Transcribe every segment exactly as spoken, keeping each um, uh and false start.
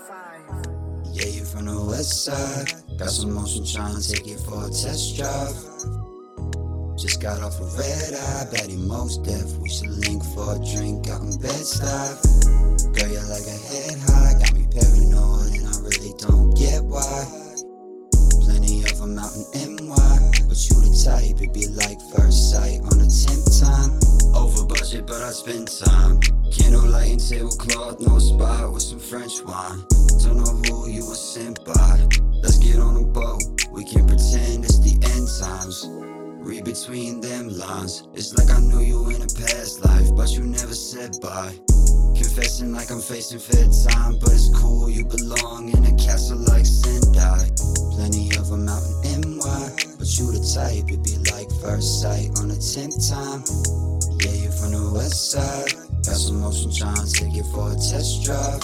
Yeah, you from the west side. Got some motion, tryna take it for a test drive. Just got off a red eye, baddie most deaf. We should link for a drink out in Bed-Stuy. Girl, you're like a head high, got me paranoid, and I really don't get why. Plenty of them out in N Y, but you the type, it be like first sight on a tenth time. Over budget, but I spend time. Candlelight and tablecloth, no spot with some French wine. Don't know who you were sent by. Let's get on a boat, we can pretend it's the end times. Read between them lines. It's like I knew you in a past life, but you never said bye. Confessing like I'm facing fed time, but it's cool, you belong in a castle like Sendai. Plenty of them out in N Y, but you the type, it be like first sight on a tenth time. Yeah, you from the west side. Got some motion, tryna take it for a test drive.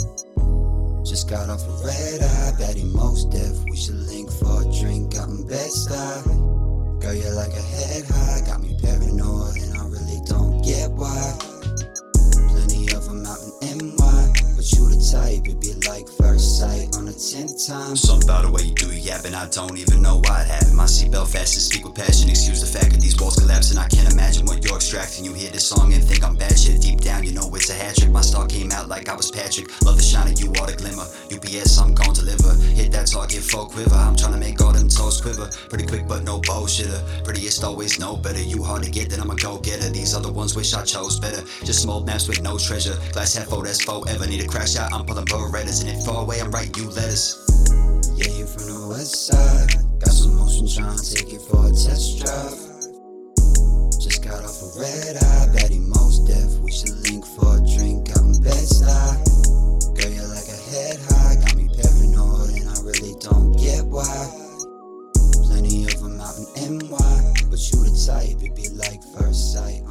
Just got off a red eye, baddie most deaf. We should link for a drink out in Bed-Stuy. Girl, you're like a head high, got me paranoid, and I really don't get why. Plenty of them out in N Y, but you the type, it be like first sight on a tenth time. Something about the way you do your yapping, I don't even know why it happened. My seatbelt fastened, speak with passion, excuse the fact that these walls collapsing. I can't imagine what you're extracting. You hear this song and think I'm bad shit. Deep down, you know it's a hat trick. My star came out like I was Patrick. Love the shine of you, all the glimmer. U P S, I'm gon' deliver. Hit that target, full quiver. I'm tryna make all them toes quiver. Pretty quick, but no bullshitter. Prettiest always know better. You hard to get, then I'm a go-getter. These other ones wish I chose better. Just small maps with no treasure. Glass half full, that's forever. Need a crack shot, I'm pulling Berettas. And if far away, I'm writing you letters. Yeah, you from the west side. Got some motion, tryna take it for a test drive. Just got off a red eye, baddie most deaf. We should link for a drink out in Bed-Stuy. Girl, you're like a head high, got me paranoid, and I really don't get why. Plenty of them out in N Y, but you the type, it be like first sight